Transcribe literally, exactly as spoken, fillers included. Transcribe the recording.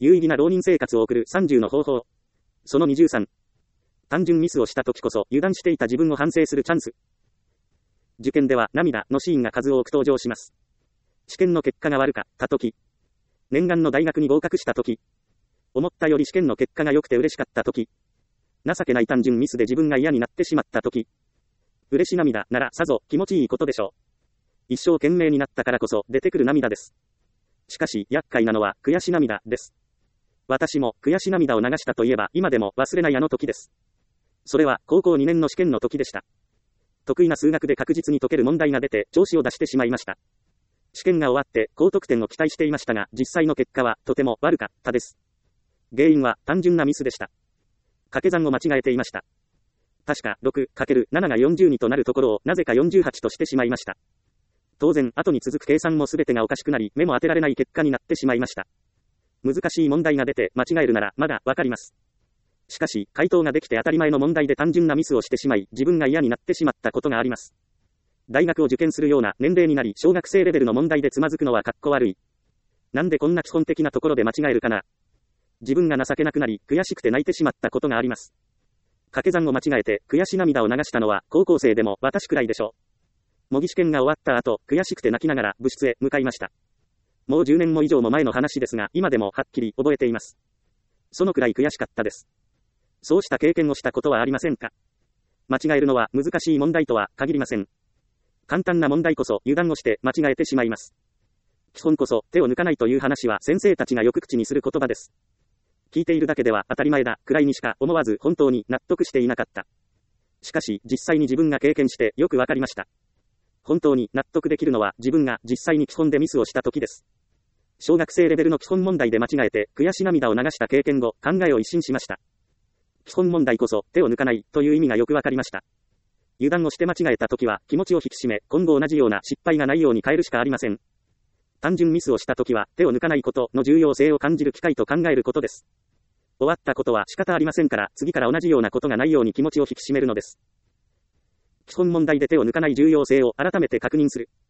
有意義な浪人生活を送るさんじゅうの方法。そのにじゅうさん。単純ミスをした時こそ油断していた自分を反省するチャンス。受験では涙のシーンが数多く登場します。試験の結果が悪かった時。念願の大学に合格した時。思ったより試験の結果が良くて嬉しかった時。情けない単純ミスで自分が嫌になってしまった時。嬉し涙ならさぞ気持ちいいことでしょう。一生懸命になったからこそ出てくる涙です。しかし厄介なのは悔し涙です。私も悔し涙を流したといえば今でも忘れないあの時です。それは高校にねんの試験の時でした。得意な数学で確実に解ける問題が出て調子を出してしまいました。試験が終わって高得点を期待していましたが、実際の結果はとても悪かったです。原因は単純なミスでした。掛け算を間違えていました。確か ろくかけるなな がよんじゅうにとなるところをなぜかよんじゅうはちとしてしまいました。当然後に続く計算も全てがおかしくなり、目も当てられない結果になってしまいました。難しい問題が出て間違えるならまだわかります。しかし回答ができて当たり前の問題で単純なミスをしてしまい、自分が嫌になってしまったことがあります。大学を受験するような年齢になり、小学生レベルの問題でつまずくのはかっこ悪い。なんでこんな基本的なところで間違えるかな。自分が情けなくなり、悔しくて泣いてしまったことがあります。掛け算を間違えて悔し涙を流したのは高校生でも私くらいでしょう。模擬試験が終わった後、悔しくて泣きながら部室へ向かいました。もうじゅうねんも以上も前の話ですが、今でもはっきり覚えています。そのくらい悔しかったです。そうした経験をしたことはありませんか？間違えるのは難しい問題とは限りません。簡単な問題こそ油断をして間違えてしまいます。基本こそ手を抜かないという話は先生たちがよく口にする言葉です。聞いているだけでは当たり前だくらいにしか思わず本当に納得していなかった。しかし実際に自分が経験してよくわかりました。本当に納得できるのは自分が実際に基本でミスをした時です。小学生レベルの基本問題で間違えて悔し涙を流した経験後、考えを一新しました。基本問題こそ手を抜かないという意味がよくわかりました。油断をして間違えた時は気持ちを引き締め、今後同じような失敗がないように変えるしかありません。単純ミスをした時は手を抜かないことの重要性を感じる機会と考えることです。終わったことは仕方ありませんから、次から同じようなことがないように気持ちを引き締めるのです。基本問題で手を抜かない重要性を改めて確認する。